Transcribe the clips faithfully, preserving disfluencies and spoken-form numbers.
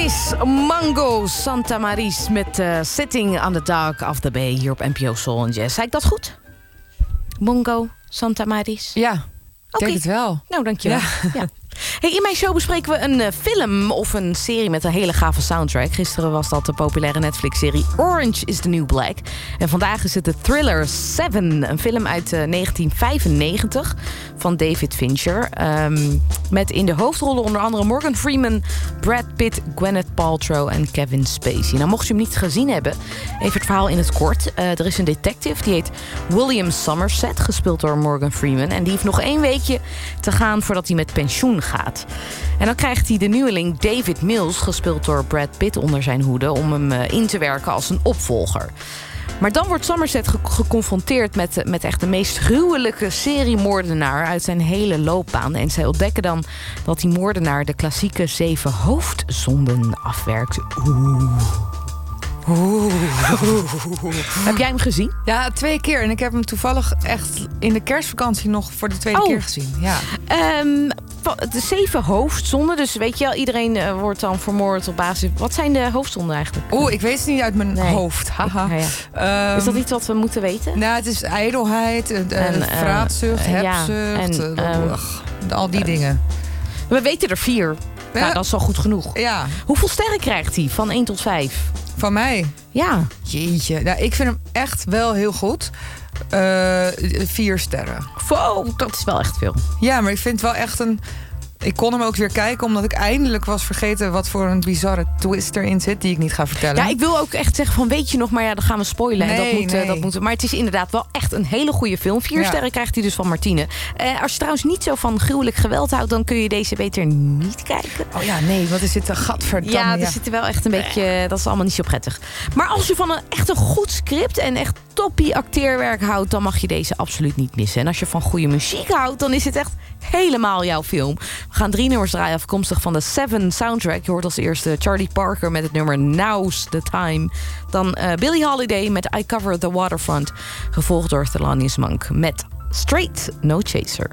is Mango Santa Maris met uh, Sitting on the Dock of the Bay hier op N P O Soul en Jazz. Zei ik dat goed? Mango Santa Maris? Ja, ik okay. denk het wel. Nou, dankjewel. Ja. Ja. Hey, in mijn show bespreken we een uh, film of een serie met een hele gave soundtrack. Gisteren was dat de populaire Netflix-serie Orange is the New Black. En vandaag is het de thriller Seven, een film uit uh, negentien vijfennegentig van David Fincher. Um, met in de hoofdrollen onder andere Morgan Freeman, Brad Pitt, Gwyneth Paltrow en Kevin Spacey. Nou, mocht je hem niet gezien hebben, even het verhaal in het kort. Uh, er is een detective, die heet William Somerset, gespeeld door Morgan Freeman. En die heeft nog één weekje te gaan voordat hij met pensioen gaat. En dan krijgt hij de nieuweling David Mills, gespeeld door Brad Pitt, onder zijn hoede om hem uh, in te werken als een opvolger. Maar dan wordt Somerset ge- geconfronteerd met, met echt de meest gruwelijke seriemoordenaar uit zijn hele loopbaan. En zij ontdekken dan dat die moordenaar de klassieke zeven hoofdzonden afwerkt. Oeh. Oeh. Heb jij hem gezien? Ja, twee keer. En ik heb hem toevallig echt in de kerstvakantie nog voor de tweede oh. keer gezien. Ja. Um, de zeven hoofdzonden. Dus weet je wel, iedereen uh, wordt dan vermoord op basis... Wat zijn de hoofdzonden eigenlijk? Oeh, ik weet het niet uit mijn nee. hoofd. Haha. Ja, ja. Um, is dat iets wat we moeten weten? Nou, het is ijdelheid, uh, en, uh, vraatzucht, uh, hebzucht, ja, en, uh, uh, ach, al die dingen. We weten er vier. Ja. Nou, dat is al goed genoeg. Ja. Hoeveel sterren krijgt hij van één tot vijf? Van mij? Ja. Jeetje. Nou, ik vind hem echt wel heel goed. Uh, vier sterren. Wow, dat is wel echt veel. Ja, maar ik vind het wel echt een... Ik kon hem ook weer kijken, omdat ik eindelijk was vergeten wat voor een bizarre twist erin zit, die ik niet ga vertellen. Ja, ik wil ook echt zeggen van, weet je nog, maar ja, dan gaan we spoilen. Nee, en dat moet, nee. dat moet, maar het is inderdaad wel echt een hele goede film. Vier ja. sterren krijgt hij dus van Martine. Uh, als je trouwens niet zo van gruwelijk geweld houdt, dan kun je deze beter niet kijken. Oh ja, nee, want er zit een gadverdamme. Ja, er ja. zit er wel echt een beetje, dat is allemaal niet zo prettig. Maar als je van een echt een goed script en echt toppie acteerwerk houdt, dan mag je deze absoluut niet missen. En als je van goede muziek houdt, dan is het echt helemaal jouw film. We gaan drie nummers draaien afkomstig van de Seven soundtrack. Je hoort als eerste Charlie Parker met het nummer Now's the Time. Dan uh, Billie Holiday met I Cover the Waterfront. Gevolgd door Thelonious Monk met Straight No Chaser.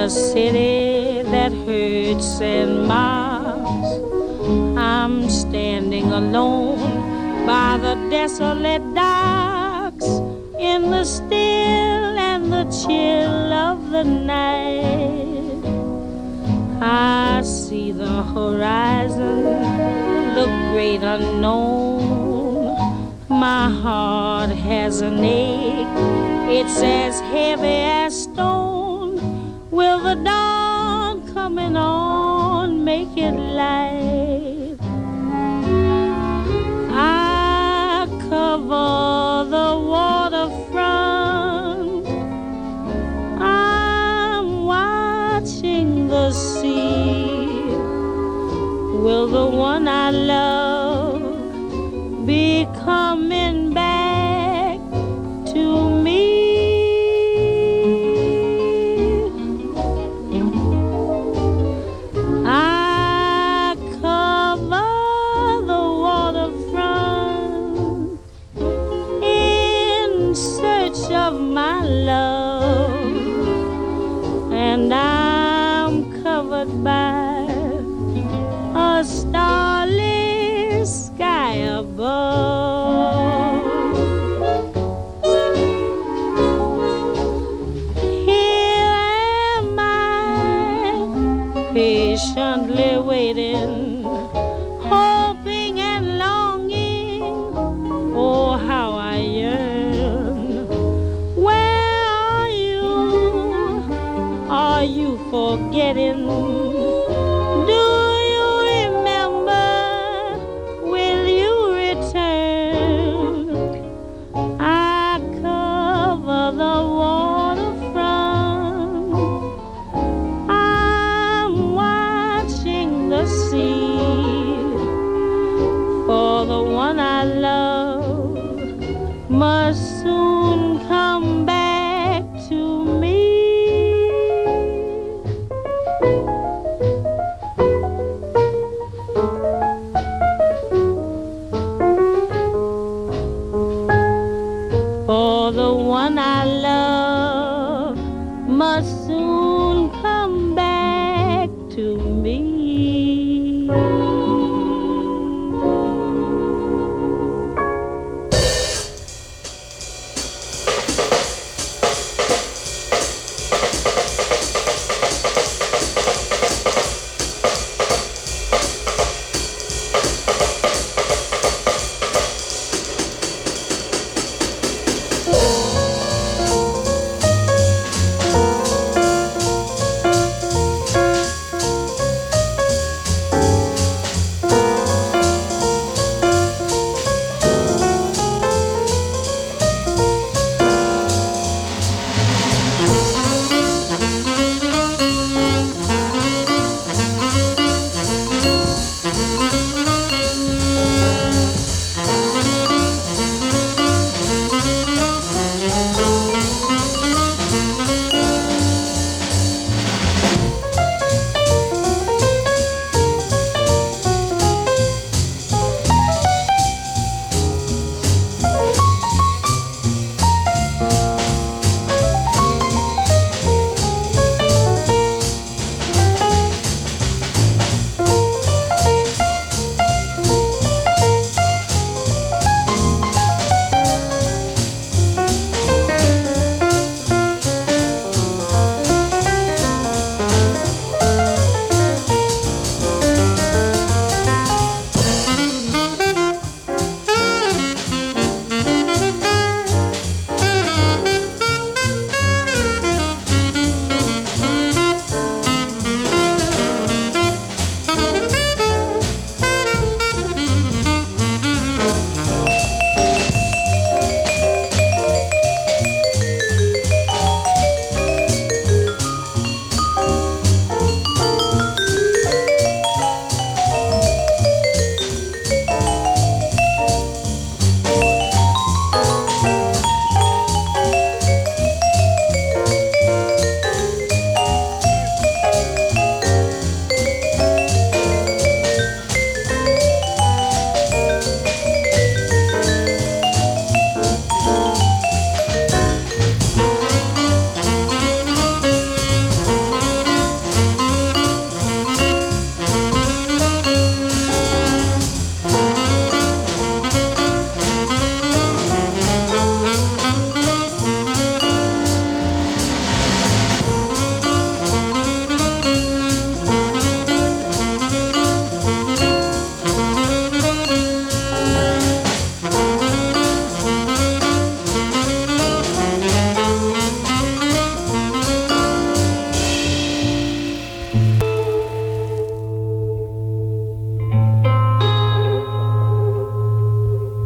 a city that hurts and mobs. I'm standing alone by the desolate docks in the still and the chill of the night. I see the horizon, the great unknown. My heart has an ache, it's as heavy as stone. Will the dawn coming on make it light? I cover the waterfront, I'm watching the sea. Will the one I love be coming back to me? I cover the waterfront in search of my love, and I'm covered by a starless sky above. Here am I, patiently waiting, hoping and longing. Oh, how I yearn. Where are you? Are you forgetting? Must soon come back to me. For the one I love must soon come back to me.